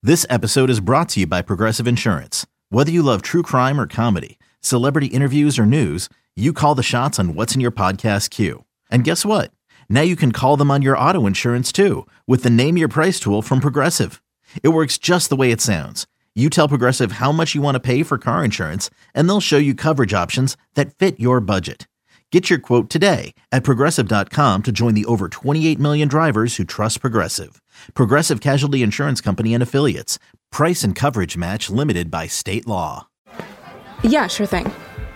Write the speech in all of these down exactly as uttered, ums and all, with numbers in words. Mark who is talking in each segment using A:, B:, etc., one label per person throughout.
A: This episode is brought to you by Progressive Insurance. Whether you love true crime or comedy, celebrity interviews or news, you call the shots on what's in your podcast queue. And guess what? Now you can call them on your auto insurance too with the Name Your Price tool from Progressive. It works just the way it sounds. You tell Progressive how much you want to pay for car insurance, and they'll show you coverage options that fit your budget. Get your quote today at Progressive dot com to join the over twenty-eight million drivers who trust Progressive. Progressive Casualty Insurance Company and Affiliates. Price and coverage match limited by state law.
B: Yeah, sure thing.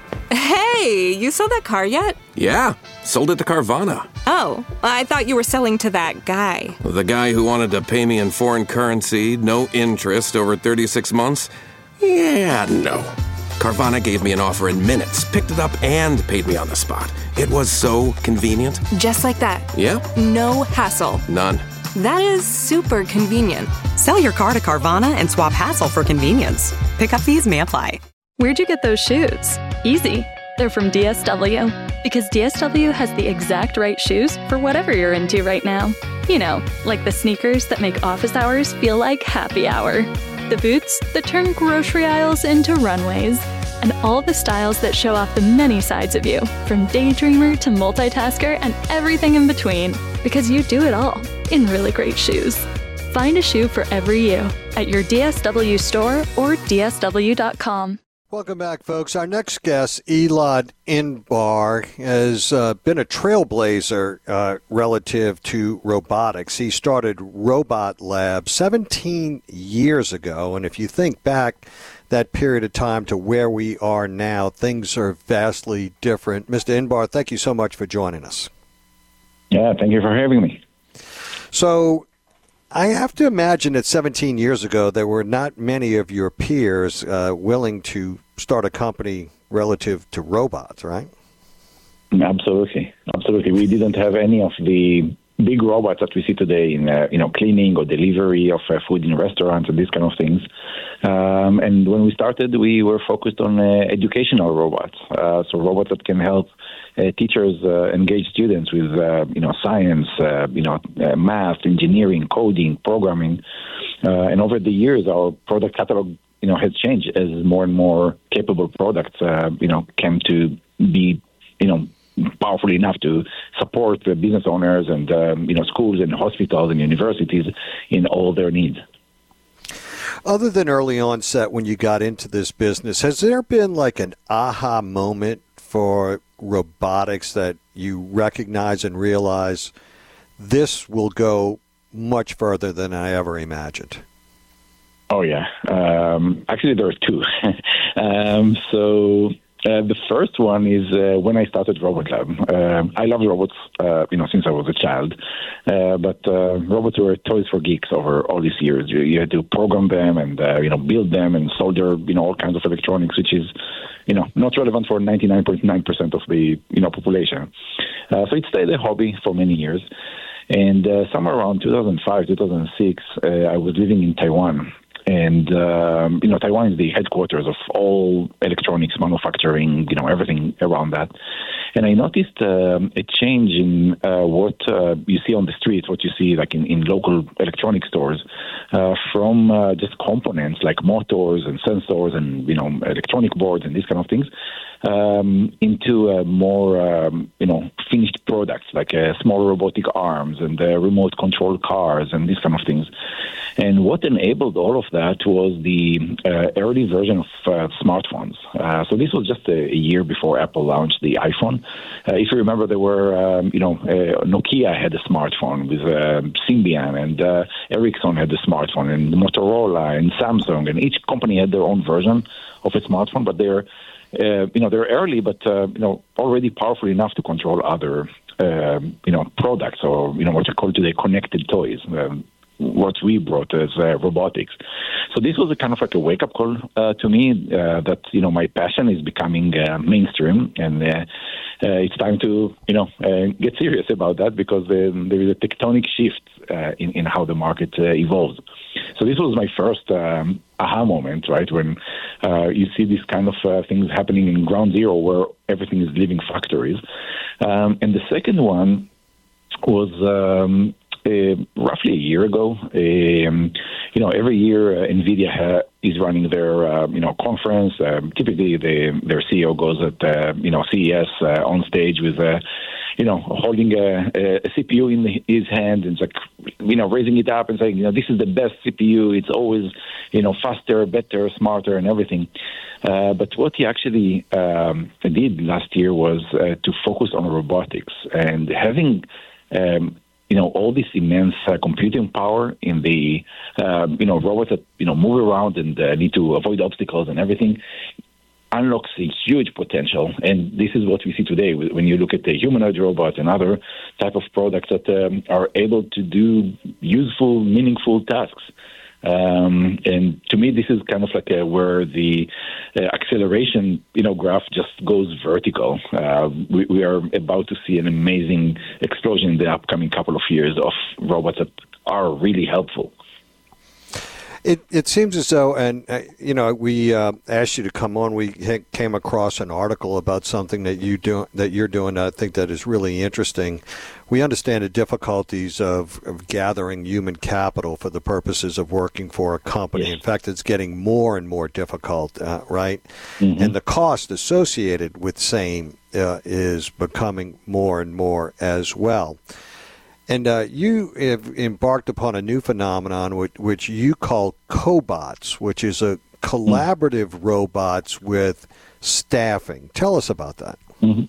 C: Hey, you sold that car yet?
D: Yeah, sold it to Carvana.
C: Oh, I thought you were selling to that guy.
D: The guy who wanted to pay me in foreign currency, no interest, over thirty-six months? Yeah, no. Carvana gave me an offer in minutes, picked it up, and paid me on the spot. It was so convenient.
C: Just like that.
D: Yeah?
C: No hassle.
D: None.
C: That is super convenient.
E: Sell your car to Carvana and swap hassle for convenience. Pickup fees may apply.
F: Where'd you get those shoes? Easy. They're from D S W. Because D S W has the exact right shoes for whatever you're into right now. You know, like the sneakers that make office hours feel like happy hour. The boots that turn grocery aisles into runways. And all the styles that show off the many sides of you, from daydreamer to multitasker and everything in between. Because you do it all in really great shoes. Find a shoe for every you at your D S W store or D S W dot com.
G: Welcome back, folks. Our next guest, Elad Inbar, has uh, been a trailblazer uh, relative to robotics. He started Robot Lab seventeen years ago, and if you think back that period of time to where we are now, things are vastly different. Mister Inbar, thank you so much for joining us.
H: Yeah, thank you for having me.
G: So I have to imagine that seventeen years ago, there were not many of your peers uh, willing to start a company relative to robots, right?
H: Absolutely. Absolutely. We didn't have any of the big robots that we see today in, uh, you know, cleaning or delivery of uh, food in restaurants and these kind of things. Um, and when we started, we were focused on uh, educational robots. Uh, so robots that can help uh, teachers uh, engage students with, uh, you know, science, uh, you know, uh, math, engineering, coding, programming. Uh, and over the years, our product catalog, you know, has changed as more and more capable products, uh, you know, came to be, you know, powerful enough to support the business owners and, um, you know, schools and hospitals and universities in all their needs.
G: Other than early onset when you got into this business, has there been like an aha moment for robotics that you recognize and realize this will go much further than I ever imagined?
H: Oh, yeah. Um, actually, there are two. um, so uh, the first one is uh, when I started Robot Lab. Uh, I love robots, uh, you know, since I was a child. Uh, but uh, robots were toys for geeks over all these years. You, you had to program them and, uh, you know, build them and solder, you know, all kinds of electronics, which is, you know, not relevant for ninety-nine point nine percent of the, you know, population. Uh, so it stayed a hobby for many years. And uh, somewhere around two thousand five, two thousand six, uh, I was living in Taiwan. And, um, you know, Taiwan is the headquarters of all electronics manufacturing, you know, everything around that. And I noticed um, a change in uh, what uh, you see on the streets, what you see like in, in local electronic stores, uh, from uh, just components like motors and sensors and, you know, electronic boards and these kind of things, um, into uh, more, um, you know, finished products like uh, small robotic arms and uh, remote control cars and these kind of things. And what enabled all of that was the uh, early version of uh, smartphones. Uh, so this was just a, a year before Apple launched the iPhone. Uh, if you remember, there were, um, you know, uh, Nokia had a smartphone with uh, Symbian, and uh, Ericsson had a smartphone, and Motorola and Samsung, and each company had their own version of a smartphone, but they're, uh, you know, they're early, but, uh, you know, already powerful enough to control other, uh, you know, products, or, you know, what you call today connected toys. Um, what we brought as uh, robotics. So this was a kind of like a wake-up call uh, to me uh, that, you know, my passion is becoming uh, mainstream, and uh, uh, it's time to, you know, uh, get serious about that, because uh, there is a tectonic shift uh, in, in how the market uh, evolves. So this was my first um, aha moment, right, when uh, you see these kind of uh, things happening in ground zero where everything is living factories. Um, and the second one was... Um, uh, roughly a year ago. Um, you know, every year uh, NVIDIA ha- is running their uh, you know conference. Um, typically, the, their C E O goes at uh, you know C E S uh, on stage with uh, you know holding a, a C P U in his hand and like you know raising it up and saying, you know, this is the best C P U. It's always you know faster, better, smarter, and everything. Uh, but what he actually um, did last year was uh, to focus on robotics and having, um, you know, all this immense uh, computing power in the, uh, you know, robots that, you know, move around and uh, need to avoid obstacles and everything unlocks a huge potential. And this is what we see today when you look at the humanoid robots and other type of products that um, are able to do useful, meaningful tasks. Um, and to me, this is kind of like a, where the uh, acceleration, you know, graph just goes vertical. Uh, we, we are about to see an amazing explosion in the upcoming couple of years of robots that are really helpful.
G: It it seems as though, and uh, you know, we uh, asked you to come on. We ha- came across an article about something that you do that you're doing. I think that is really interesting. We understand the difficulties of, of gathering human capital for the purposes of working for a company.
H: Yes.
G: In fact, it's getting more and more difficult, uh, right?
H: Mm-hmm.
G: And the cost associated with same uh, is becoming more and more as well. And uh, you have embarked upon a new phenomenon which, which you call cobots, which is a collaborative mm-hmm. robots with staffing. Tell us about that.
H: Mm-hmm.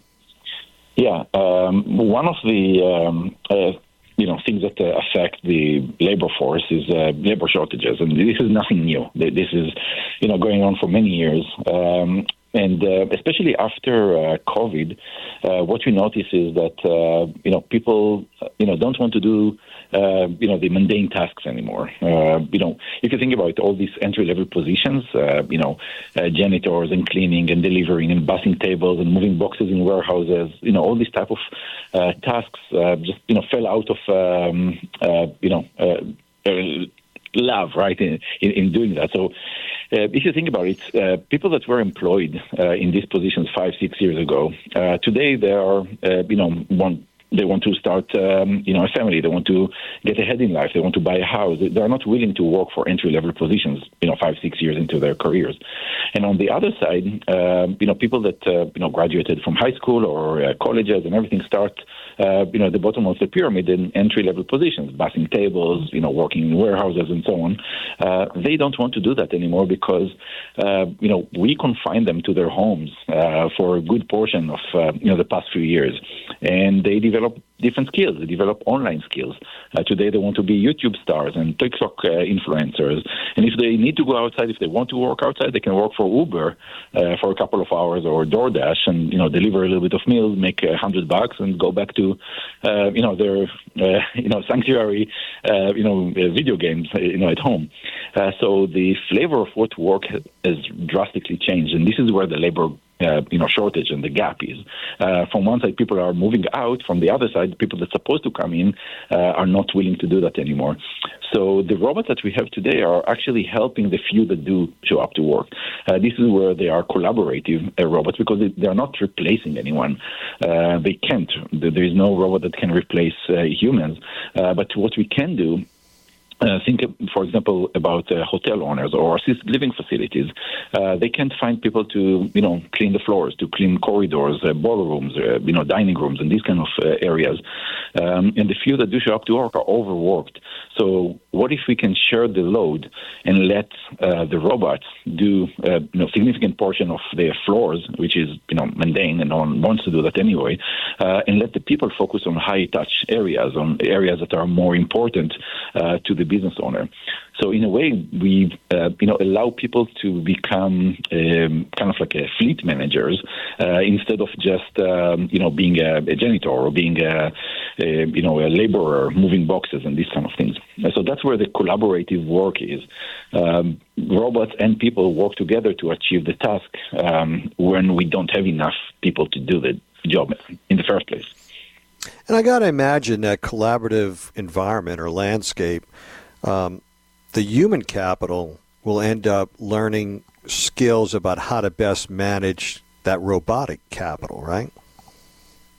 H: Yeah, um, one of the um, uh, you know things that uh, affect the labor force is uh, labor shortages, and this is nothing new. This is you know going on for many years. Um, And uh, especially after uh, COVID, uh, what we notice is that uh, you know people you know don't want to do uh, you know the mundane tasks anymore. Uh, you know, if you think about all these entry level positions, uh, you know, uh, janitors and cleaning and delivering and bussing tables and moving boxes in warehouses, you know, all these type of uh, tasks uh, just you know fell out of um, uh, you know. Uh, uh, love, right, in, in, in doing that. So uh, if you think about it, uh, people that were employed uh, in these positions five, six years ago, uh, today they are, uh, you know, one, they want to start, um, you know, a family. They want to get ahead in life. They want to buy a house. They are not willing to work for entry-level positions, you know, five, six years into their careers. And on the other side, uh, you know, people that, uh, you know, graduated from high school or uh, colleges and everything start, uh, you know, at the bottom of the pyramid in entry-level positions, bussing tables, you know, working in warehouses and so on. Uh, they don't want to do that anymore because, uh, you know, we confine them to their homes uh, for a good portion of, uh, you know, the past few years. And they develop different skills. They develop online skills. Uh, today they want to be YouTube stars and TikTok uh, influencers. And if they need to go outside, if they want to work outside, they can work for Uber uh, for a couple of hours or DoorDash and, you know, deliver a little bit of meals, make a hundred bucks and go back to, uh, you know, their, uh, you know, sanctuary, uh, you know, uh, video games, uh, you know, at home. Uh, so the flavor of what work has, has drastically changed. And this is where the labor Uh, you know, shortage and the gap is. Uh, from one side, people are moving out. From the other side, people that are supposed to come in uh, are not willing to do that anymore. So the robots that we have today are actually helping the few that do show up to work. Uh, this is where they are collaborative uh, robots because they, they are not replacing anyone. Uh, they can't. There is no robot that can replace uh, humans. Uh, but what we can do Uh, think, for example, about uh, hotel owners or assisted living facilities. Uh, they can't find people to, you know, clean the floors, to clean corridors, uh, ballrooms, uh, you know, dining rooms, and these kind of uh, areas. Um, and the few that do show up to work are overworked. So what if we can share the load and let uh, the robots do, uh, you know, significant portion of their floors, which is, you know, mundane and no one wants to do that anyway, uh, and let the people focus on high-touch areas, on areas that are more important uh, to the business owner. So in a way, we uh, you know allow people to become um, kind of like a fleet managers uh, instead of just um, you know being a, a janitor or being a, a you know a laborer moving boxes and these kind of things. So that's where the collaborative work is. Um, robots and people work together to achieve the task um, when we don't have enough people to do the job in the first place.
G: And I got to imagine that collaborative environment or landscape. Um, the human capital will end up learning skills about how to best manage that robotic capital, right?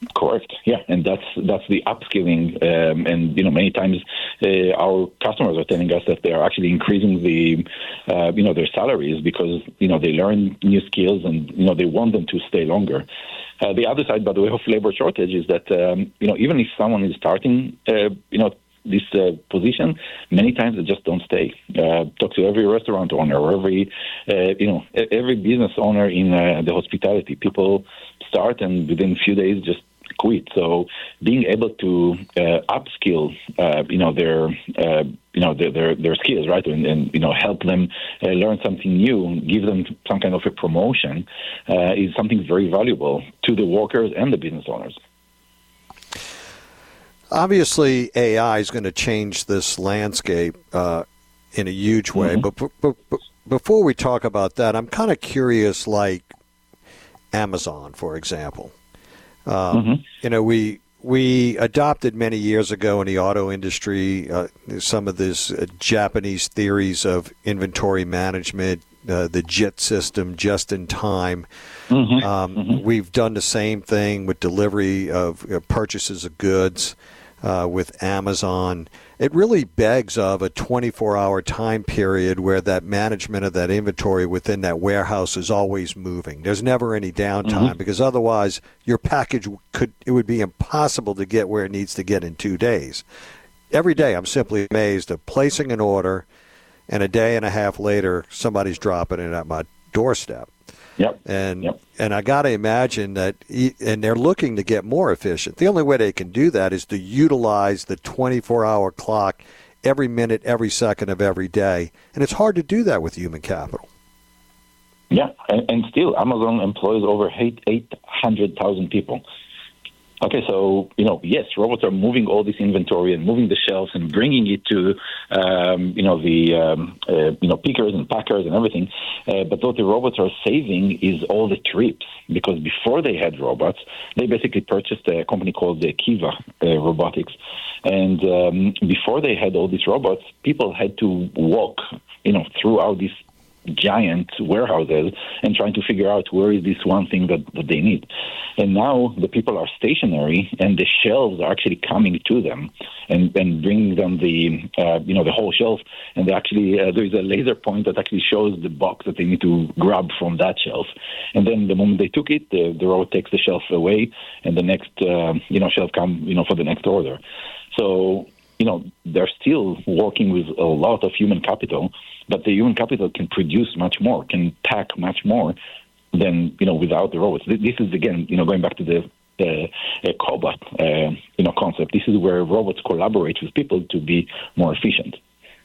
H: Correct. Yeah, and that's that's the upskilling, um, and you know many times uh, our customers are telling us that they are actually increasing the uh, you know their salaries because you know they learn new skills and you know they want them to stay longer. Uh, the other side, by the way, of labor shortage is that um, you know even if someone is starting uh, you know this uh, position, many times they just don't stay. Uh, talk to every restaurant owner or every uh, you know every business owner in uh, the hospitality. People start and within a few days just quit. So being able to uh, upskill, uh, you know, their, uh, you know, their, their their skills, right, and, and you know, help them uh, learn something new, give them some kind of a promotion, uh, is something very valuable to the workers and the business owners.
G: Obviously, A I is going to change this landscape uh, in a huge way. Mm-hmm. But, but, but before we talk about that, I'm kind of curious, like Amazon, for example. Um, mm-hmm. You know, we we adopted many years ago in the auto industry uh, some of these uh, Japanese theories of inventory management, uh, the JIT system, just in time. Mm-hmm. Um, mm-hmm. We've done the same thing with delivery of uh, purchases of goods uh, with Amazon. It really begs of a twenty-four hour time period where that management of that inventory within that warehouse is always moving. There's never any downtime mm-hmm. because otherwise your package could it would be impossible to get where it needs to get in two days. Every day I'm simply amazed of placing an order and a day and a half later somebody's dropping it at my doorstep.
H: Yep.
G: And
H: yep.
G: and I got to imagine that, and they're looking to get more efficient. The only way they can do that is to utilize the twenty-four hour clock every minute, every second of every day. And it's hard to do that with human capital.
H: Yeah, and, and still, Amazon employs over eight hundred thousand people. Okay, so, you know, yes, robots are moving all this inventory and moving the shelves and bringing it to, um, you know, the, um, uh, you know, pickers and packers and everything. Uh, but what the robots are saving is all the trips, because before they had robots, they basically purchased a company called the Kiva uh, Robotics. And um, before they had all these robots, people had to walk, you know, throughout these giant warehouses and trying to figure out where is this one thing that, that they need. And now the people are stationary and the shelves are actually coming to them and, and bringing them the, uh, you know, the whole shelf. And they actually, uh, there is a laser point that actually shows the box that they need to grab from that shelf. And then the moment they took it, the, the robot takes the shelf away and the next, uh, you know, shelf come, you know, for the next order. So, you know, they're still working with a lot of human capital, but the human capital can produce much more, can pack much more than, you know, without the robots. This is, again, you know, going back to the uh, uh, cobot, uh, you know, concept. This is where robots collaborate with people to be more efficient.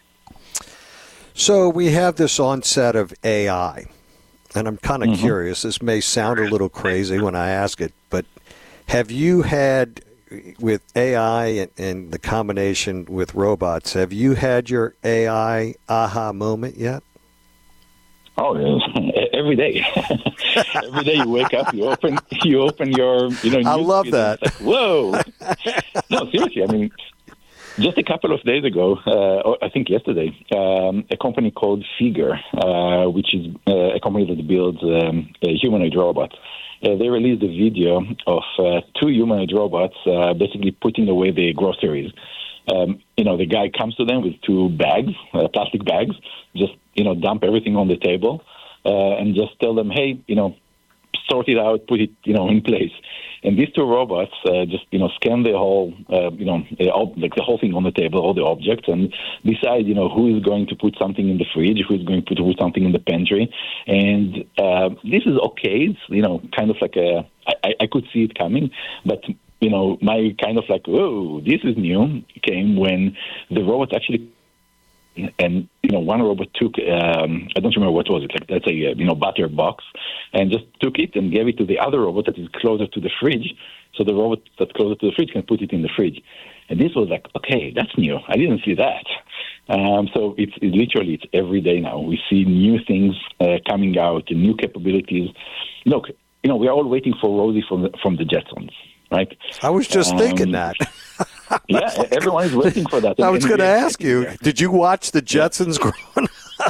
G: So we have this onset of A I, and I'm kind of
H: mm-hmm.
G: curious. This may sound a little crazy when I ask it, but have you had, with A I and, and the combination with robots, have you had your A I aha moment yet?
H: Oh, yes. Every day. Every day you wake up, you open, you open your, you know.
G: I love that.
H: Like, whoa! No, seriously. I mean, just a couple of days ago, uh, I think yesterday, um, a company called Figure, uh, which is uh, a company that builds um, a humanoid robots. Uh, they released a video of uh, two humanoid robots uh, basically putting away the groceries. Um, you know, the guy comes to them with two bags, uh, plastic bags, just, you know, dump everything on the table uh, and just tell them, hey, you know, sort it out, put it, you know, in place. And these two robots uh, just, you know, scan the whole, uh, you know, like the whole thing on the table, all the objects, and decide, you know, who is going to put something in the fridge, who is going to put something in the pantry. And uh, this is okay. It's, you know, kind of like a, I, I could see it coming, but, you know, my kind of like, whoa, this is new, came when the robot actually, and, you know, one robot took, um, I don't remember what was it, like, let's say, uh, you know, butter box, and just took it and gave it to the other robot that is closer to the fridge, so the robot that's closer to the fridge can put it in the fridge. And this was like, okay, that's new. I didn't see that. Um, so it's it literally, it's every day now. We see new things uh, coming out, new capabilities. Look, you know, we are all waiting for Rosie from the, from the Jetsons, right?
G: I was just um, thinking that.
H: Yeah, everyone is waiting for that.
G: I was going to ask you, did you watch the Jetsons yeah. growing up?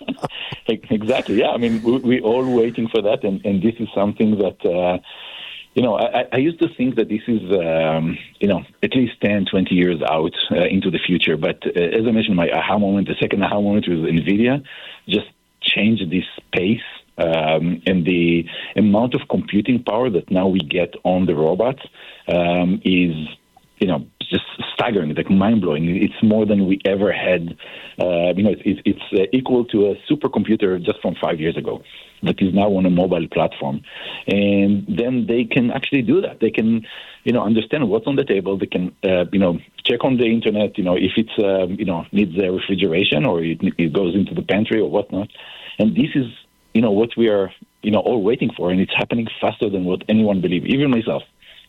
H: Exactly, yeah. I mean, we, we're all waiting for that, and, and this is something that, uh, You know, I, I used to think that this is, um, you know, at least ten, twenty years out uh, into the future. But uh, as I mentioned, my aha moment, the second aha moment was NVIDIA, just changed this pace um, and the amount of computing power that now we get on the robots um, is, you know, just staggering, like mind-blowing. It's more than we ever had. Uh, you know, it's, it's uh, equal to a supercomputer just from five years ago that is now on a mobile platform. And then they can actually do that. They can, you know, understand what's on the table. They can, uh, you know, check on the internet, you know, if it's, uh, you know, needs a refrigeration or it, it goes into the pantry or whatnot. And this is, you know, what we are, you know, all waiting for. And it's happening faster than what anyone believes, even myself.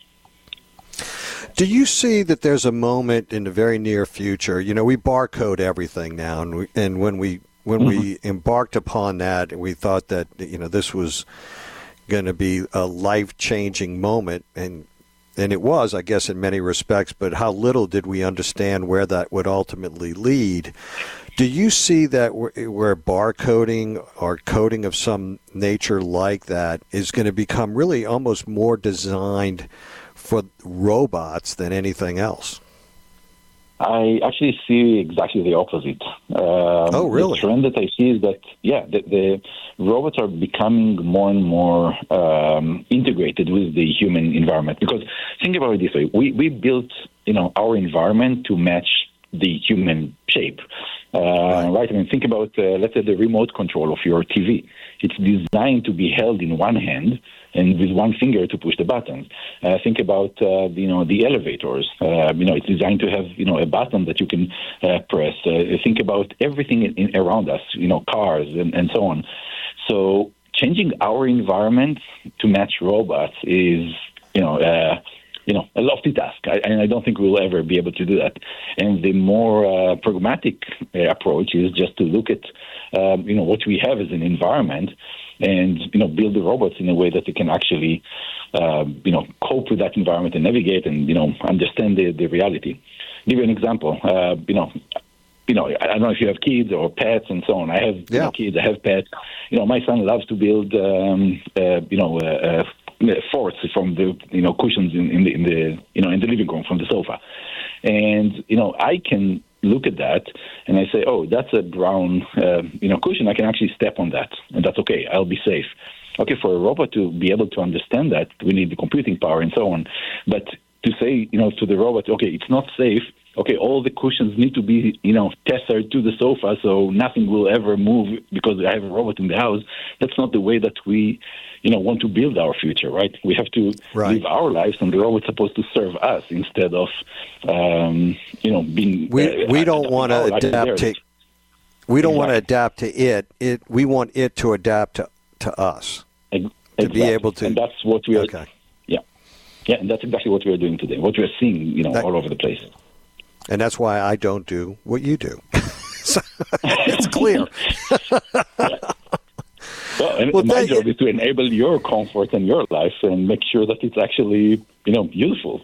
G: Do you see that there's a moment in the very near future? You know, we barcode everything now, and, we, and when we when mm-hmm. we embarked upon that, we thought that, you know, this was going to be a life-changing moment, and and it was, I guess, in many respects. But how little did we understand where that would ultimately lead? Do you see that where barcoding or coding of some nature like that is going to become really almost more designed for robots than anything else?
H: I actually see exactly the opposite. Um,
G: oh, really?
H: The trend that I see is that, yeah, the, the robots are becoming more and more um, integrated with the human environment. Because think about it this way: we we built, you know, our environment to match the human shape. Uh, right. right. I mean, think about, uh, let's say, the remote control of your T V. It's designed to be held in one hand and with one finger to push the buttons. Uh, think about, uh, you know, the elevators. Uh, you know, it's designed to have, you know, a button that you can uh, press. Uh, think about everything in, in, around us, you know, cars and, and so on. So changing our environment to match robots is, you know, uh, you know, a lofty task, I, and I don't think we'll ever be able to do that. And the more uh, pragmatic uh, approach is just to look at, um, you know, what we have as an environment, and you know, build the robots in a way that they can actually, uh, you know, cope with that environment and navigate and you know, understand the, the reality. Give you an example. Uh, you know. You know, I don't know if you have kids or pets and so on. I have yeah. you know, kids. I have pets. You know, my son loves to build, um, uh, you know, uh, uh, forts from the you know cushions in, in the in the you know in the living room from the sofa, and you know I can look at that and I say, oh, that's a brown uh, you know cushion. I can actually step on that, and that's okay. I'll be safe. Okay, for a robot to be able to understand that, we need the computing power and so on. But to say, you know, to the robot, okay, it's not safe. Okay, all the cushions need to be, you know, tethered to the sofa so nothing will ever move because I have a robot in the house. That's not the way that we, you know, want to build our future, right? We have to right. live our lives, and the robot's supposed to serve us instead of, um, you know, being.
G: We uh, we don't want to adapt to. We don't exactly. want to adapt to it. It we want it to adapt to, to us.
H: Exactly.
G: To be able to.
H: And that's what we are.
G: Okay.
H: Yeah, yeah, and that's exactly what we are doing today. What we are seeing, you know, that, all over the place.
G: And that's why I don't do what you do. So, it's clear.
H: yeah. Well, and well, my job is to enable your comfort and your life and make sure that it's actually, you know, useful.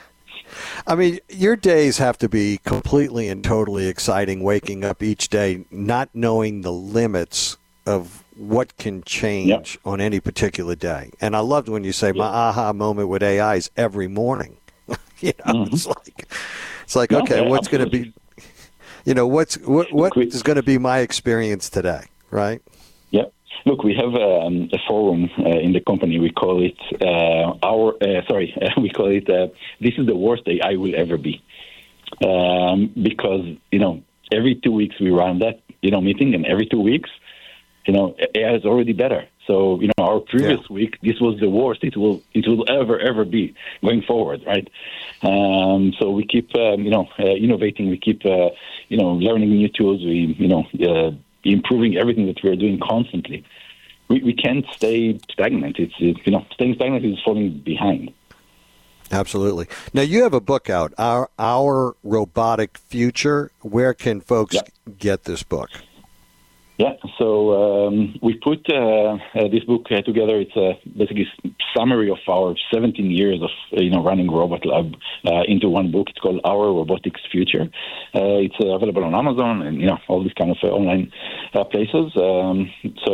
G: I mean, your days have to be completely and totally exciting, waking up each day not knowing the limits of what can change yep. on any particular day. And I loved when you say yep. my aha moment with A I is every morning. you know, mm-hmm. it's like... It's like, okay, okay what's going to be, you know, what's what what we, is going to be my experience today, right?
H: Yeah. Look, we have um, a forum uh, in the company. We call it uh, our. Uh, sorry, we call it. Uh, this is the worst day I will ever be, um, because you know every two weeks we run that you know meeting, and every two weeks, you know, A I is already better. So, you know, our previous yeah. week, this was the worst it will it will ever, ever be going forward, right? Um, so we keep, um, you know, uh, innovating. We keep, uh, you know, learning new tools. We, you know, uh, improving everything that we're doing constantly. We we can't stay stagnant. It's, it, you know, staying stagnant is falling behind.
G: Absolutely. Now, you have a book out, Our, Our Robotic Future. Where can folks yeah. get this book?
H: Yeah, so um, we put uh, uh, this book uh, together. It's a basically summary of our seventeen years of uh, you know running Robot Lab uh, into one book. It's called Our Robotics Future. Uh, it's uh, available on Amazon and you know all these kind of uh, online uh, places. Um, so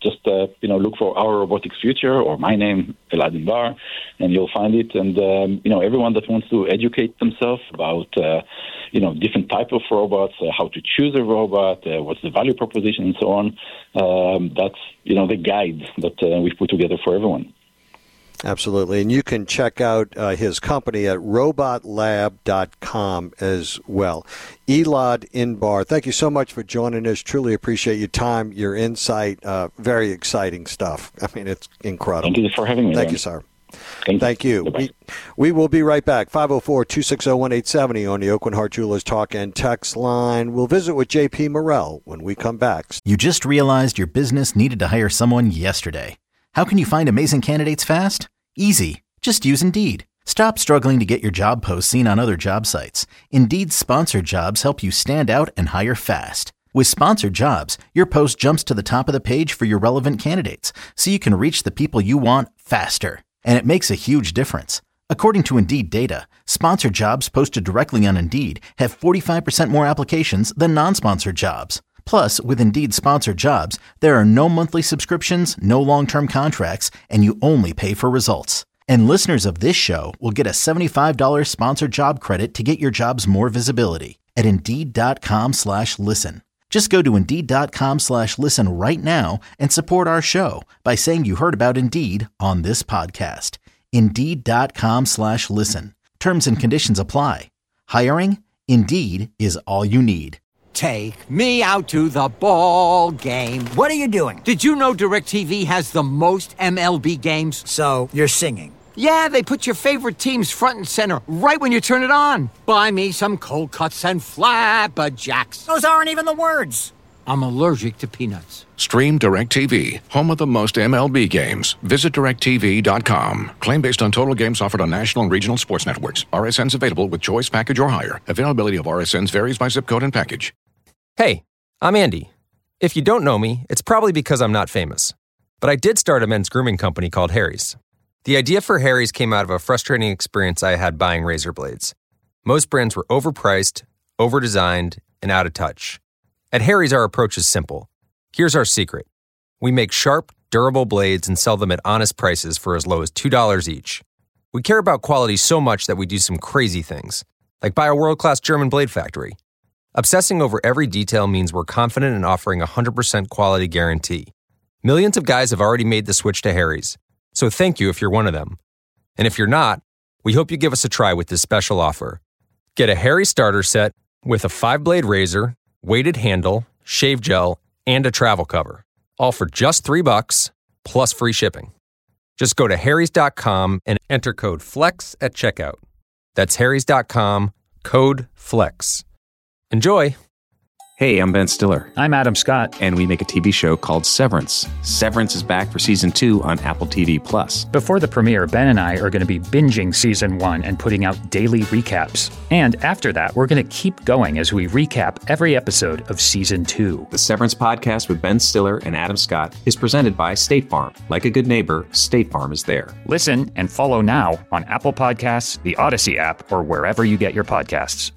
H: just uh, you know look for Our Robotics Future or my name, Elad Inbar, and you'll find it. And um, you know everyone that wants to educate themselves about uh, you know different type of robots, uh, how to choose a robot, uh, what's the value proposition, and so on. Um, that's you know the guide that uh, we've put together for everyone.
G: Absolutely. And you can check out uh, his company at robot lab dot com as well. Elad Inbar, thank you so much for joining us. Truly appreciate your time, your insight. Uh, very exciting stuff. I mean, it's incredible.
H: Thank you for having me.
G: Thank
H: man.
G: you, sir.
H: Thank,
G: Thank you.
H: you.
G: We, we will be right back. five oh four, two six oh, one eight seven oh on the Aucoin Hart Jewelers Talk and Text line. We'll visit with J P Morrell when we come back.
A: You just realized your business needed to hire someone yesterday. How can you find amazing candidates fast? Easy. Just use Indeed. Stop struggling to get your job posts seen on other job sites. Indeed's sponsored jobs help you stand out and hire fast. With sponsored jobs, your post jumps to the top of the page for your relevant candidates, so you can reach the people you want faster. And it makes a huge difference. According to Indeed data, sponsored jobs posted directly on Indeed have forty-five percent more applications than non-sponsored jobs. Plus, with Indeed sponsored jobs, there are no monthly subscriptions, no long-term contracts, and you only pay for results. And listeners of this show will get a seventy-five dollars sponsored job credit to get your jobs more visibility at Indeed.com slash listen. Just go to Indeed.com slash listen right now and support our show by saying you heard about Indeed on this podcast. Indeed.com slash listen. Terms and conditions apply. Hiring? Indeed is all you need.
I: Take me out to the ball game.
J: What are you doing?
I: Did you know DirecTV has the most M L B games?
J: So, you're singing?
I: Yeah, they put your favorite teams front and center right when you turn it on. Buy me some cold cuts and flapjacks.
J: Those aren't even the words.
I: I'm allergic to peanuts.
K: Stream DirecTV, home of the most M L B games. Visit direct T V dot com. Claim based on total games offered on national and regional sports networks. R S Ns available with choice package or higher. Availability of R S Ns varies by zip code and package.
L: Hey, I'm Andy. If you don't know me, it's probably because I'm not famous. But I did start a men's grooming company called Harry's. The idea for Harry's came out of a frustrating experience I had buying razor blades. Most brands were overpriced, overdesigned, and out of touch. At Harry's, our approach is simple. Here's our secret. We make sharp, durable blades and sell them at honest prices for as low as two dollars each. We care about quality so much that we do some crazy things, like buy a world-class German blade factory. Obsessing over every detail means we're confident in offering a one hundred percent quality guarantee. Millions of guys have already made the switch to Harry's, so thank you if you're one of them. And if you're not, we hope you give us a try with this special offer. Get a Harry's starter set with a five-blade razor, weighted handle, shave gel, and a travel cover, all for just three bucks plus free shipping. Just go to harrys dot com and enter code FLEX at checkout. That's harrys dot com, code FLEX. Enjoy!
M: Hey, I'm Ben Stiller.
N: I'm Adam Scott.
M: And we make a T V show called Severance. Severance is back for season two on Apple T V Plus.
N: Before the premiere, Ben and I are going to be binging season one and putting out daily recaps. And after that, we're going to keep going as we recap every episode of season two.
M: The Severance podcast with Ben Stiller and Adam Scott is presented by State Farm. Like a good neighbor, State Farm is there.
N: Listen and follow now on Apple Podcasts, the Odyssey app, or wherever you get your podcasts.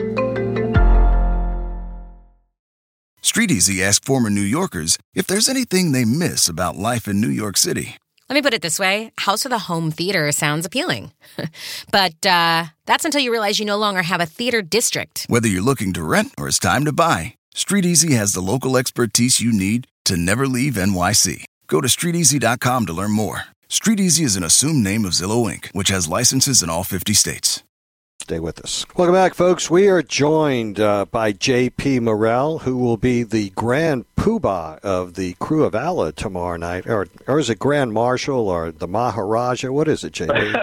O: StreetEasy asked former New Yorkers if there's anything they miss about life in New York City.
P: Let me put it this way. House with a home theater sounds appealing. But uh, that's until you realize you no longer have a theater district.
O: Whether you're looking to rent or it's time to buy, StreetEasy has the local expertise you need to never leave N Y C. Go to street easy dot com to learn more. StreetEasy is an assumed name of Zillow Incorporated, which has licenses in all fifty states.
G: Stay with us. Welcome back, folks. We are joined uh, by J P Morrell, who will be the Grand Poobah of the Crew of Allah tomorrow night. Or, or is it Grand Marshal or the Maharaja? What is it, J P?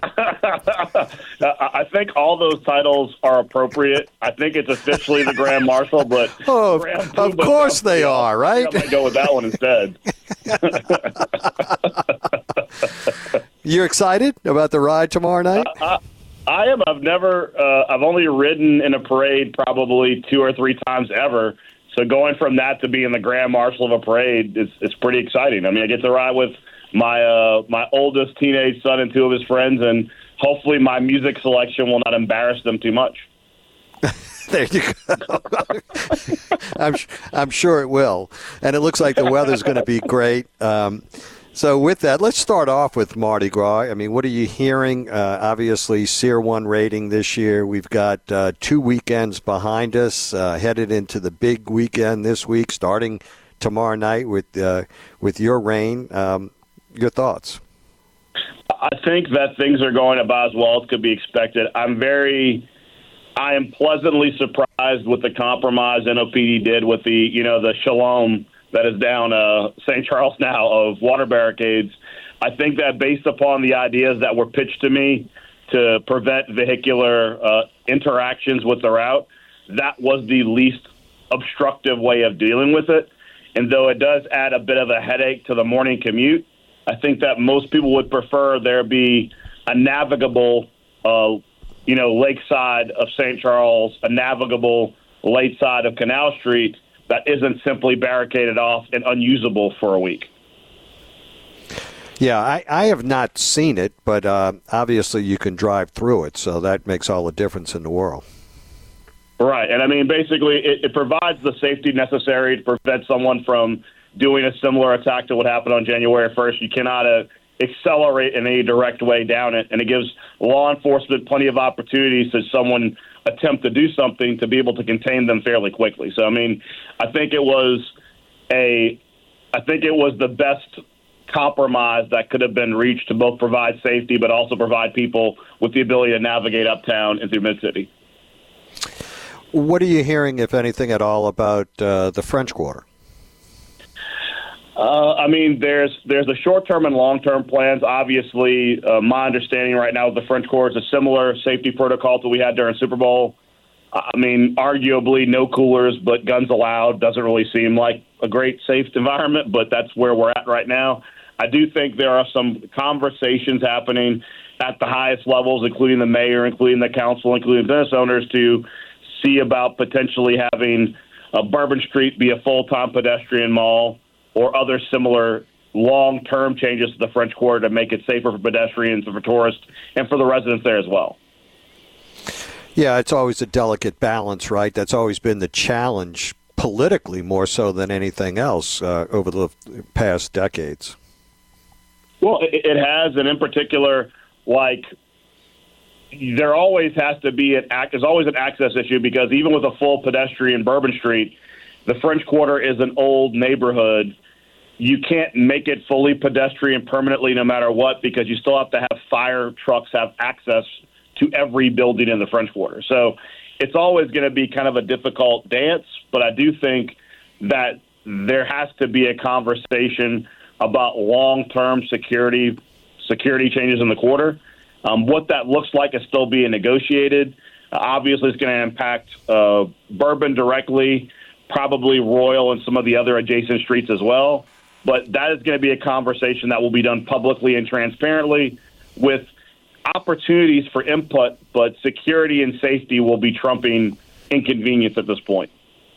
Q: I think all those titles are appropriate. I think it's officially the Grand Marshal, but
G: oh,
Q: Grand
G: of course they are, right?
Q: I might go with that one instead.
G: You're excited about the ride tomorrow night?
Q: Uh, uh, I am. I've never, uh, I've only ridden in a parade probably two or three times ever. So going from that to being the Grand Marshal of a parade is, is pretty exciting. I mean, I get to ride with my uh, my oldest teenage son and two of his friends, and hopefully my music selection will not embarrass them too much.
G: There you go. I'm, I'm sure it will. And it looks like the weather's going to be great. Um, so with that, let's start off with Mardi Gras. I mean, what are you hearing? Uh, obviously, Sear one rating this year. We've got uh, two weekends behind us, uh, headed into the big weekend this week, starting tomorrow night with uh, with your reign. Um, your thoughts?
Q: I think that things are going about as well as could be expected. I'm very... I am pleasantly surprised with the compromise N O P D did with the, you know, the Shalom that is down uh, Saint Charles now of water barricades. I think that based upon the ideas that were pitched to me to prevent vehicular uh, interactions with the route, that was the least obstructive way of dealing with it. And though it does add a bit of a headache to the morning commute, I think that most people would prefer there be a navigable uh you know, lakeside of Saint Charles, a navigable lake side of Canal Street that isn't simply barricaded off and unusable for a week.
G: Yeah, I, I have not seen it, but uh, obviously you can drive through it, so that makes all the difference in the world.
Q: Right, and I mean, basically it, it provides the safety necessary to prevent someone from doing a similar attack to what happened on January first. You cannot uh, accelerate in any direct way down it, and it gives law enforcement plenty of opportunities to someone attempt to do something to be able to contain them fairly quickly. So, I mean, I think it was a, I think it was the best compromise that could have been reached to both provide safety but also provide people with the ability to navigate uptown and through Mid-City.
G: What are you hearing, if anything at all, about uh, the French Quarter?
Q: Uh, I mean, there's there's a short-term and long-term plans. Obviously, uh, my understanding right now with the French Quarter is a similar safety protocol that we had during Super Bowl. I mean, arguably no coolers, but guns allowed doesn't really seem like a great safe environment, but that's where we're at right now. I do think there are some conversations happening at the highest levels, including the mayor, including the council, including business owners, to see about potentially having uh, Bourbon Street be a full-time pedestrian mall, or other similar long-term changes to the French Quarter to make it safer for pedestrians and for tourists and for the residents there as well.
G: Yeah, it's always a delicate balance, right? That's always been the challenge politically more so than anything else uh, over the past decades.
Q: Well, it, it has, and in particular, like, there always has to be an act. There's always an access issue because even with a full pedestrian Bourbon Street, the French Quarter is an old neighborhood. You can't make it fully pedestrian permanently no matter what because you still have to have fire trucks have access to every building in the French Quarter. So it's always going to be kind of a difficult dance, but I do think that there has to be a conversation about long-term security security changes in the quarter. Um, what that looks like is still being negotiated. Uh, obviously, it's going to impact uh, Bourbon directly, probably Royal and some of the other adjacent streets as well. But that is going to be a conversation that will be done publicly and transparently with opportunities for input, but security and safety will be trumping inconvenience at this point.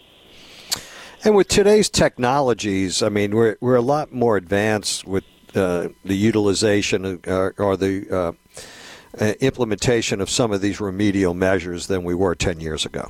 G: And with today's technologies, I mean, we're we're a lot more advanced with uh, the utilization uh, or the uh, uh, implementation of some of these remedial measures than we were ten years ago.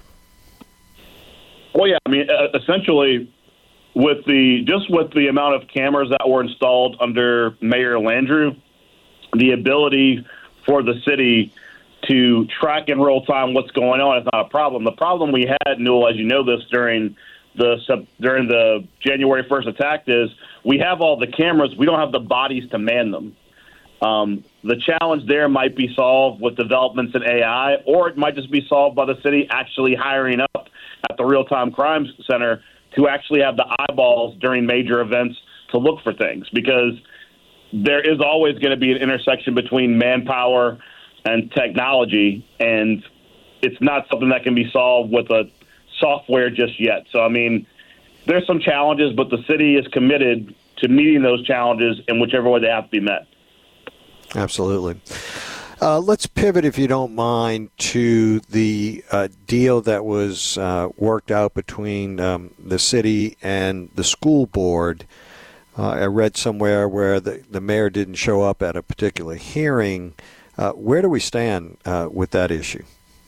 Q: Well, yeah, I mean, uh, essentially, with the just with the amount of cameras that were installed under Mayor Landrieu, the ability for the city to track in real time what's going on is not a problem. The problem we had, Newell, as you know this, during the during the January first attack is we have all the cameras, we don't have the bodies to man them. Um, the challenge there might be solved with developments in A I, or it might just be solved by the city actually hiring up at the Real-Time Crime Center to actually have the eyeballs during major events to look for things, because there is always going to be an intersection between manpower and technology, and it's not something that can be solved with a software just yet. So, I mean, there's some challenges, but the city is committed to meeting those challenges in whichever way they have to be met.
G: Absolutely. Uh, let's pivot, if you don't mind, to the uh, deal that was uh, worked out between um, the city and the school board. Uh, I read somewhere where the, the mayor didn't show up at a particular hearing. Uh, where do we stand uh, with that issue?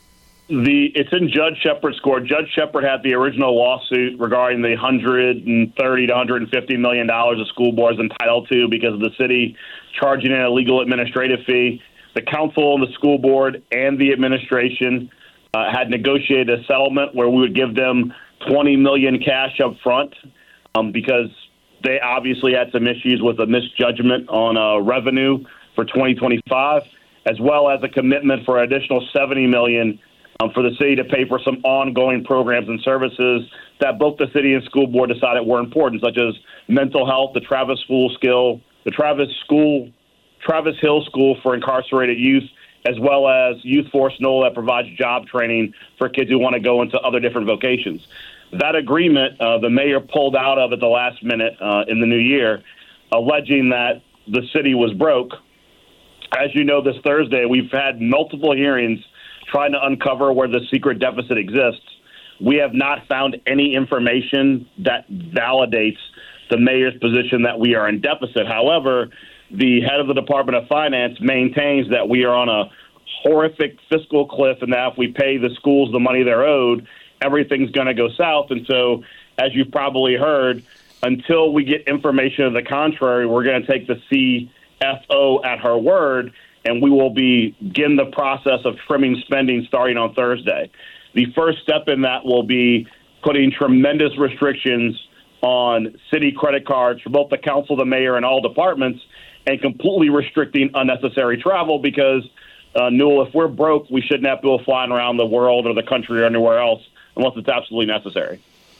Q: The it's in Judge Shepard's court. Judge Shepard had the original lawsuit regarding the one hundred thirty to one hundred fifty million dollars the school board is entitled to because of the city charging an illegal administrative fee. The council and the school board and the administration uh, had negotiated a settlement where we would give them twenty million dollars cash up front um, because they obviously had some issues with a misjudgment on uh, revenue for twenty twenty-five, as well as a commitment for an additional seventy million dollars Um, for the city to pay for some ongoing programs and services that both the city and school board decided were important, such as mental health, the Travis School Skill, the Travis School, Travis Hill School for incarcerated youth, as well as Youth Force N O L A that provides job training for kids who want to go into other different vocations. That agreement, uh, the mayor pulled out of at the last minute uh, in the new year, alleging that the city was broke. As you know, this Thursday, we've had multiple hearings trying to uncover where the secret deficit exists. We have not found any information that validates the mayor's position that we are in deficit. However, the head of the Department of Finance maintains that we are on a horrific fiscal cliff and that if we pay the schools the money they're owed, everything's going to go south. And so, as you've probably heard, until we get information of the contrary, we're going to take the C F O at her word, and we will begin the process of trimming spending starting on Thursday. The first step in that will be putting tremendous restrictions on city credit cards for both the council, the mayor, and all departments, and completely restricting unnecessary travel because, uh, Newell, if we're broke, we shouldn't have to go flying around the world or the country or anywhere else unless it's absolutely necessary.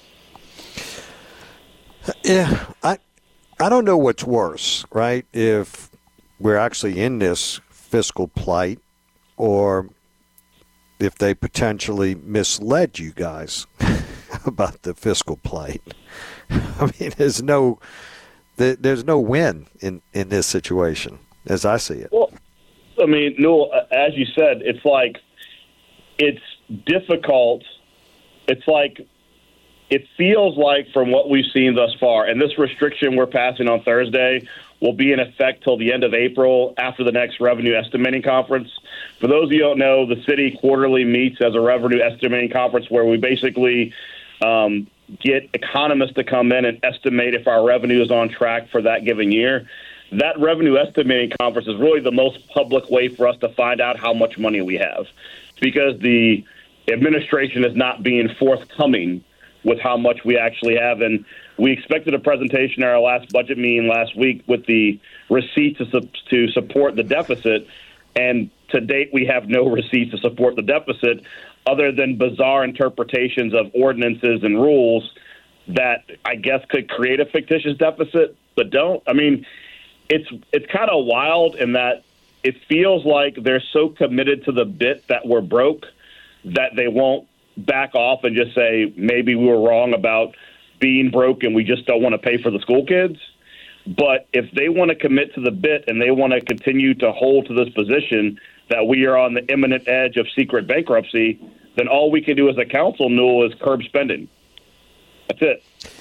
G: Yeah, I, I don't know what's worse, right? If we're actually in this fiscal plight, or if they potentially misled you guys about the fiscal plight. I mean, there's no there's no win in, in this situation, as I see it.
Q: Well, I mean, Newell, as you said, it's like it's difficult. It's like it feels like from what we've seen thus far, and this restriction we're passing on Thursday will be in effect till the end of April after the next revenue estimating conference. For those of you who don't know, the city quarterly meets as a revenue estimating conference where we basically um, get economists to come in and estimate if our revenue is on track for that given year. That revenue estimating conference is really the most public way for us to find out how much money we have, because the administration is not being forthcoming with how much we actually have. And we expected a presentation at our last budget meeting last week with the receipts to, su- to support the deficit. And to date, we have no receipts to support the deficit other than bizarre interpretations of ordinances and rules that I guess could create a fictitious deficit, but don't. I mean, it's it's kind of wild in that it feels like they're so committed to the bit that we're broke that they won't back off and just say, maybe we were wrong about being broke and we just don't want to pay for the school kids. But if they want to commit to the bit and they want to continue to hold to this position that we are on the imminent edge of secret bankruptcy, then all we can do as a council, Newell, is curb spending. That's it.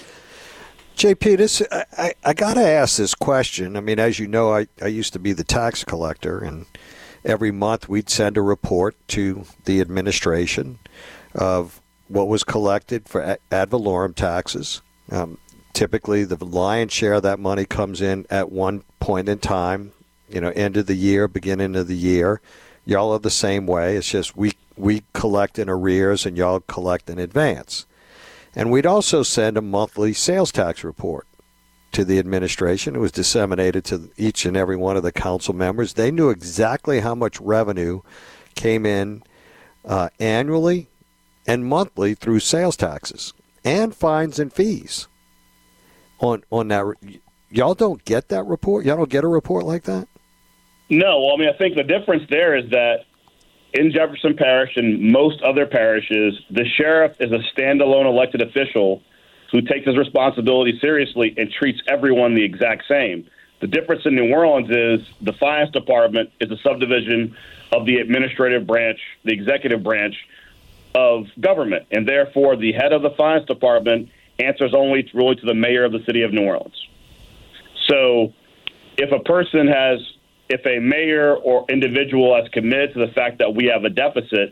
G: J P, this, I, I, I got to ask this question. I mean, as you know, I, I used to be the tax collector, and every month we'd send a report to the administration of what was collected for ad valorem taxes. Um, typically, the lion's share of that money comes in at one point in time, you know, end of the year, beginning of the year. Y'all are the same way. It's just we we collect in arrears and y'all collect in advance. And we'd also send a monthly sales tax report to the administration. It was disseminated to each and every one of the council members. They knew exactly how much revenue came in uh, annually and monthly through sales taxes and fines and fees. On on that, y'all don't get that report? Y'all don't get a report like that?
Q: No. Well, I mean, I think the difference there is that in Jefferson Parish and most other parishes, the sheriff is a standalone elected official who takes his responsibility seriously and treats everyone the exact same. The difference in New Orleans is the finance department is a subdivision of the administrative branch, the executive branch of government, and therefore the head of the finance department answers only really to the mayor of the city of New Orleans. So if a person has, if a mayor or individual has committed to the fact that we have a deficit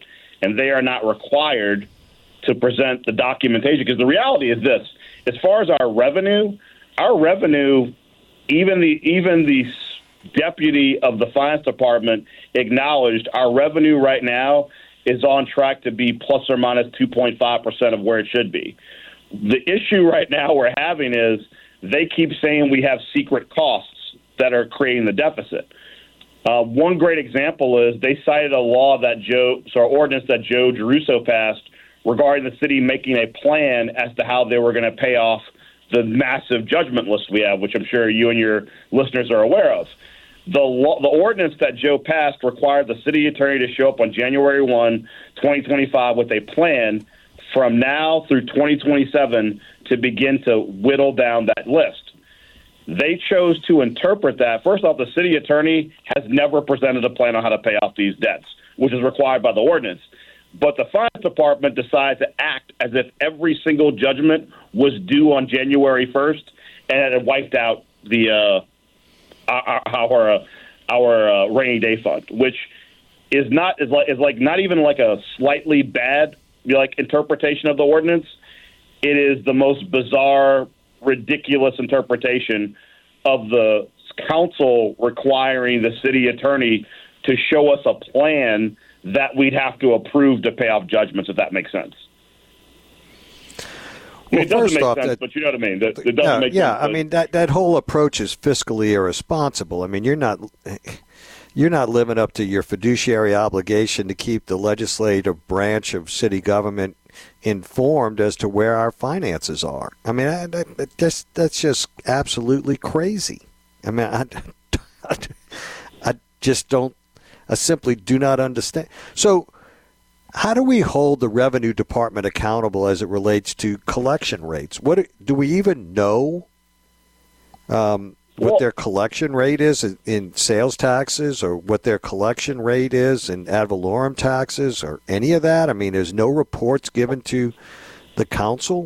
Q: and they are not required to present the documentation. Because the reality is this: as far as our revenue, our revenue, even the even the deputy of the finance department acknowledged our revenue right now is on track to be plus or minus two point five percent of where it should be. The issue right now we're having is they keep saying we have secret costs that are creating the deficit. Uh, one great example is they cited a law that Joe, so ordinance that Joe Giarrusso passed regarding the city making a plan as to how they were going to pay off the massive judgment list we have, which I'm sure you and your listeners are aware of. The law, the ordinance that Joe passed required the city attorney to show up on January first, twenty twenty-five with a plan from now through twenty twenty-seven to begin to whittle down that list. They chose to interpret that. First off, the city attorney has never presented a plan on how to pay off these debts, which is required by the ordinance. But the finance department decided to act as if every single judgment was due on January first, and it had wiped out the uh, our our, uh, our uh, rainy day fund, which is not is like is like not even like a slightly bad like interpretation of the ordinance. It is the most bizarre, ridiculous interpretation of the council requiring the city attorney to show us a plan that we'd have to approve to pay off judgments, if that makes sense. I mean,
G: Well,
Q: it doesn't
G: first
Q: make
G: off,
Q: sense,
G: that-
Q: but you know what I mean. It, it doesn't
G: yeah,
Q: make
G: yeah.
Q: sense.
G: I
Q: but-
G: mean that that whole approach is fiscally irresponsible. I mean, you're not you're not living up to your fiduciary obligation to keep the legislative branch of city government informed as to where our finances are. I mean, I, I, that's that's just absolutely crazy. I mean, I, I, I just don't. I simply do not understand. So, how do we hold the revenue department accountable as it relates to collection rates? What do we even know? Um, what
Q: Well-
G: their collection rate is in, in sales taxes, or what their collection rate is in ad valorem taxes, or any of that? I mean, there's no reports given to the council.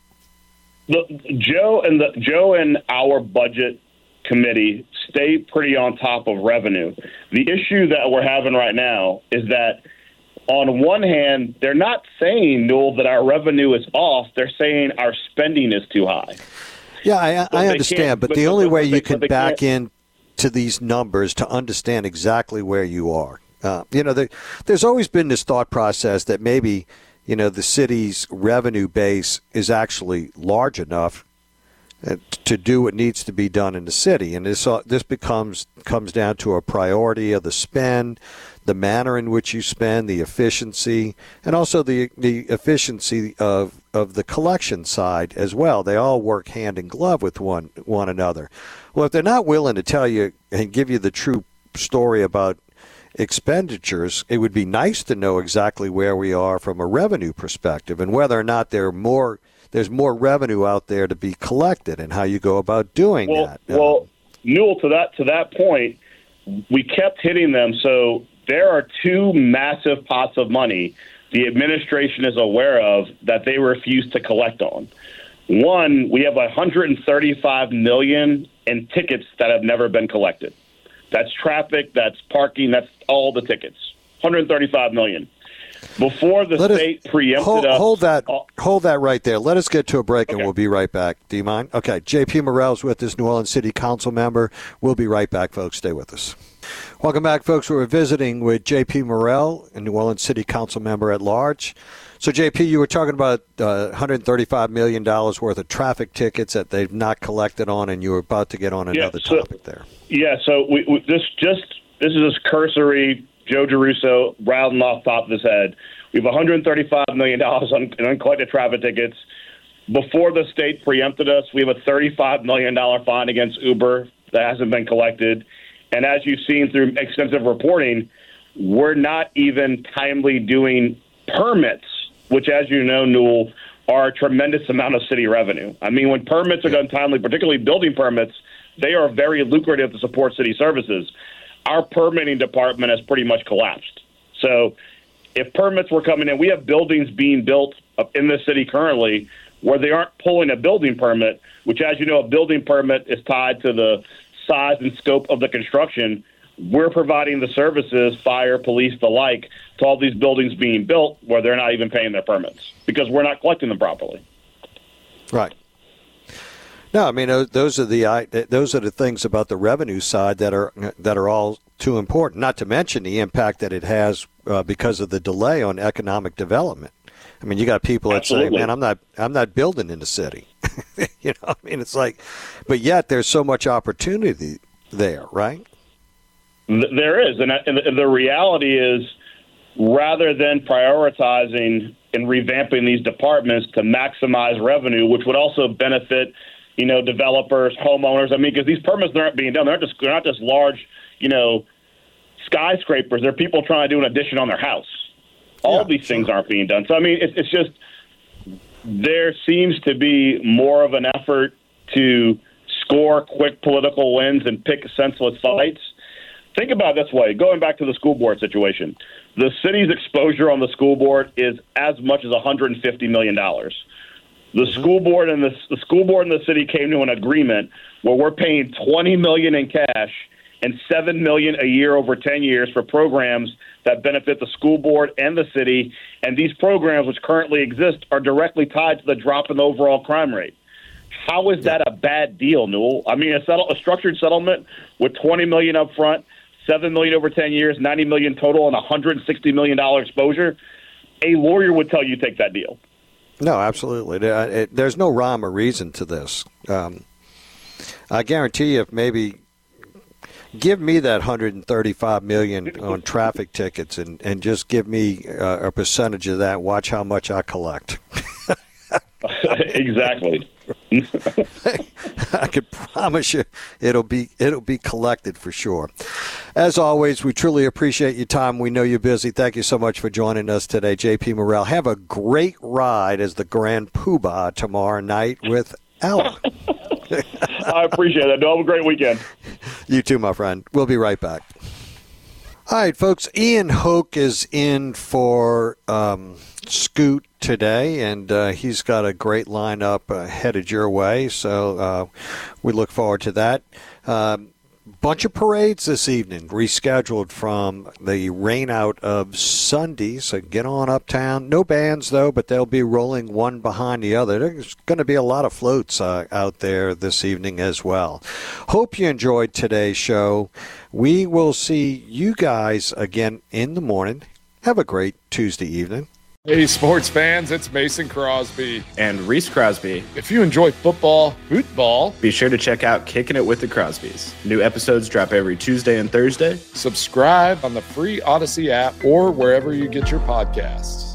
Q: the, Joe and the Joe and our budget committee stay pretty on top of revenue. The issue that we're having right now is that on one hand, they're not saying, Newell, that our revenue is off. They're saying our spending is too high.
G: Yeah, I,
Q: But
G: I
Q: they
G: understand,
Q: can't-
G: but
Q: but-
G: the
Q: but-
G: only
Q: but
G: way
Q: they-
G: you
Q: but
G: can
Q: they
G: back
Q: can't-
G: into these numbers to understand exactly where you are. Uh, you know, there, there's always been this thought process that maybe, you know, the city's revenue base is actually large enough uh, to do what needs to be done in the city, and this uh, this becomes comes down to a priority of the spend, the manner in which you spend, the efficiency, and also the the efficiency of of the collection side as well. They all work hand in glove with one one another. Well, if they're not willing to tell you and give you the true story about expenditures, it would be nice to know exactly where we are from a revenue perspective and whether or not there are more there's more revenue out there to be collected and how you go about doing
Q: Well,
G: that.
Q: well, Newell, to that to that point, we kept hitting them. So there are two massive pots of money the administration is aware of that they refuse to collect on. One, we have one hundred thirty-five million dollars in tickets that have never been collected. That's traffic, that's parking, that's all the tickets. one hundred thirty-five million dollars. Before the
G: Let us-
Q: state preempted
G: hold,
Q: us.
G: hold that hold that right there. Let us get to a break and we'll be right back. Do you mind? Okay. J P Morrell's with us, New Orleans City Council member. We'll be right back, folks. Stay with us. Welcome back, folks. We're visiting with J P Morrell, a New Orleans City Council member at large. So, J P, you were talking about uh, one hundred thirty-five million dollars worth of traffic tickets that they've not collected on, and you were about to get on another
Q: so-
G: topic there.
Q: Yeah, so we, we, this just this is just cursory. Joe Giarrusso rattling off the top of his head. We have one hundred thirty-five million dollars on, in uncollected traffic tickets. Before the state preempted us, we have a thirty-five million dollars fine against Uber that hasn't been collected. And as you've seen through extensive reporting, we're not even timely doing permits, which, as you know, Newell, are a tremendous amount of city revenue. I mean, when permits are done timely, particularly building permits, they are very lucrative to support city services. Our permitting department has pretty much collapsed. So if permits were coming in, we have buildings being built up in the city currently where they aren't pulling a building permit, which, as you know, a building permit is tied to the size and scope of the construction. we're providing the services, fire, police, the like, to all these buildings being built where they're not even paying their permits because we're not collecting them properly.
G: Right. No, I mean those are the those are the things about the revenue side that are that are all too important. Not to mention the impact that it has uh, because of the delay on economic development. I mean, you got people that
Q: Absolutely.
G: say, "Man, I'm not I'm not building in the city." You know, I mean, it's like, but yet there's so much opportunity there, right?
Q: There is, and, and the reality is, rather than prioritizing and revamping these departments to maximize revenue, which would also benefit, you know, developers, homeowners. I mean, because these permits aren't being done. They're not just they're not just large, you know, skyscrapers. They're people trying to do an addition on their house. All yeah, these things sure. aren't being done. So I mean, it's, it's just there seems to be more of an effort to score quick political wins and pick senseless fights. Think about it this way. Going back to the school board situation, the city's exposure on the school board is as much as one hundred fifty million dollars. The mm-hmm. school board and the, the school board and the city came to an agreement where we're paying twenty million dollars in cash and seven million dollars a year over ten years for programs that benefit the school board and the city. And these programs, which currently exist, are directly tied to the drop in the overall crime rate. How is that a bad deal, Newell? I mean, a, settle, a structured settlement with twenty million dollars up front, seven million dollars over ten years, ninety million dollars total, and one hundred sixty million dollars exposure, a lawyer would tell you take that deal.
G: No, absolutely. There's no rhyme or reason to this. Um, I guarantee you if maybe give me that one hundred thirty-five million dollars on traffic tickets and, and just give me uh, a percentage of that. Watch how much I collect.
Q: Exactly.
G: I could promise you it'll be it'll be collected for sure. As always, we truly appreciate your time. We know you're busy. Thank you so much for joining us today, J P Morrell. Have a great ride as the Grand Poobah tomorrow night with Ella.
Q: I appreciate that. Have a great weekend.
G: You too, my friend. We'll be right back. All right, folks. Ian Hoke is in for um, Scoot today, and uh, he's got a great lineup uh, headed your way, so uh, we look forward to that. Um, bunch of parades this evening, rescheduled from the rain out of Sunday, so get on uptown. No bands, though, but they'll be rolling one behind the other. There's going to be a lot of floats uh, out there this evening as well. Hope you enjoyed today's show. We will see you guys again in the morning. Have a great Tuesday evening.
R: Hey, sports fans, it's Mason Crosby.
S: And Reese Crosby.
R: If you enjoy football, football,
S: be sure to check out Kicking It with the Crosbys. New episodes drop every Tuesday and Thursday.
R: Subscribe on the free Odyssey app or wherever you get your podcasts.